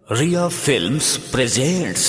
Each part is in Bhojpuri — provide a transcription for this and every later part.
Ria Films presents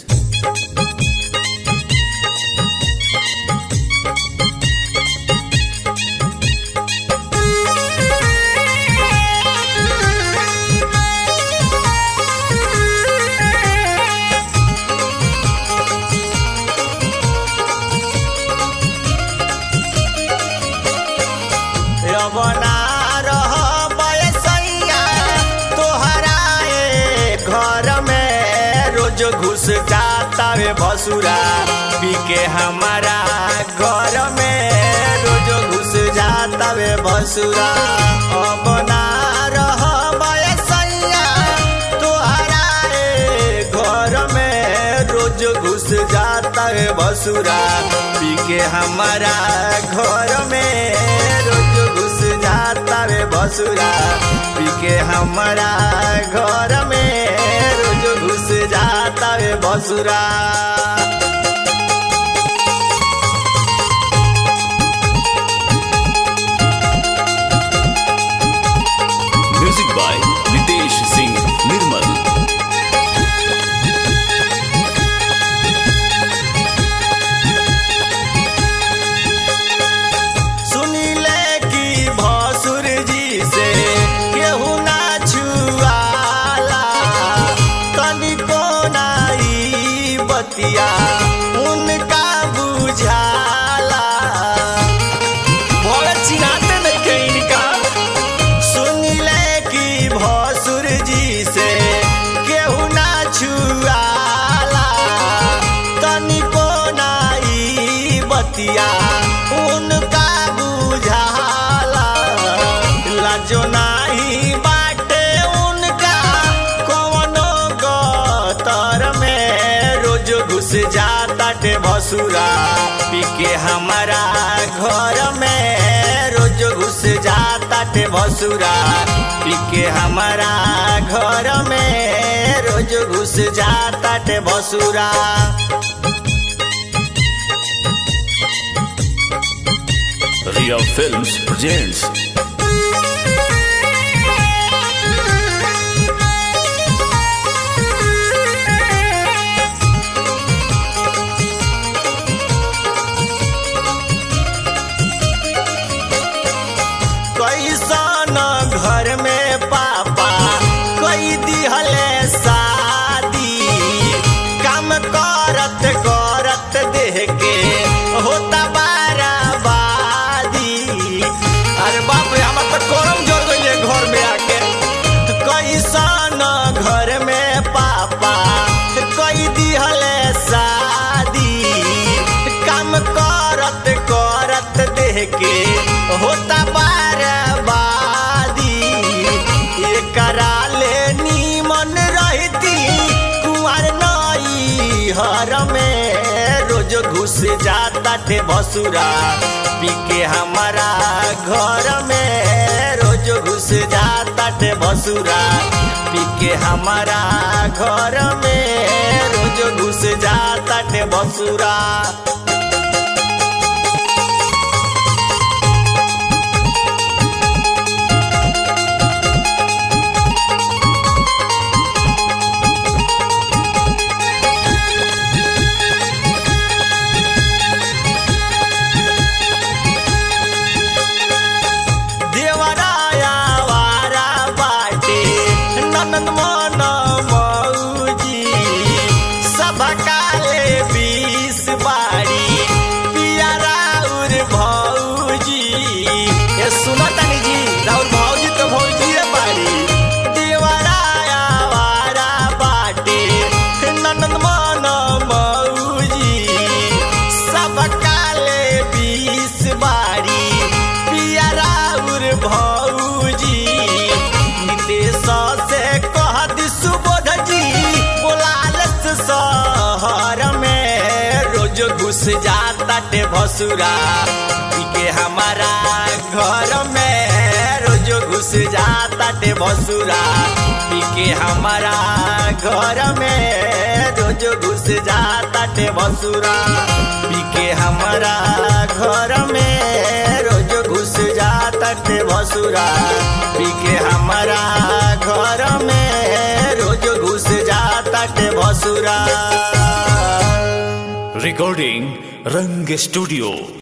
घुस जाता वे भसुरा पी के हमारा घर में रोज घुस जाता वे भसुरा। अब ना रह सैया तोहरा घर में रोज घुस जाता वे भसुरा पी के हमारा घर में रोज घुस जाता वे भसुरा पी के हमारा घर में रोज घुस जाता वे भसुरा। Music by Nitesh Singh Nirmal. सुनीले की भसुर जी से केहू ना छुआला तनिको नाई बतिया उनका बुझाला भोले चिनाते नहीं के इनका। सुनीले की भसुर जी से केहू ना छुआला तनिको नाई बतिया उनका बुझाला। लाजो नाही बाटे उनका कवनो गतर में रोज घुस जाता टे भसुरा पी के हमारा घर में रोज घुस जाता टे भसुरा पी के हमारा घर में रोज घुस जाता टे भसुरा। Ria Films presents कैसन घर में पापा कई दिहले शादी काम करत करत देह के होता बाराबादी। अरे बाप रे हम तो करम जोड़ गइले घर में आके। कैसन घर में पापा कई दिहले शादी काम करत करत देह के होता बाराबादी। एकरा ले नीमन रहती कुंवर नई हर में रोज घुस जाता थे भसुरा पी के हमारा घर में रोज घुस जाता थे भसुरा पी के हमारा घर में रोज घुस जाता थे भसुरा। ननद मन मौजी सब काले बीस बाड़ी पिया राउर भौजी। ये सुनो तनी जी राउर भौजी तो भौजी बाड़ी देवराया वारा बाटे ननद मन मौजी सब काले बीस बाड़ी पिया राउर भौजी। नितेश से कह दी सुबोध जी बोलालस शहर में रोज घुस जाता टे भसुरा पी के हमारा घर में रोज घुस जाता टे भसुरा पी के हमारा घर में रोज घुस जाता टे भसुरा पी के हमारा घर में रोज घुस जाता टे भसुरा पी के हमारा घर में रोज घुस ससुरा। Recording Rang Studio.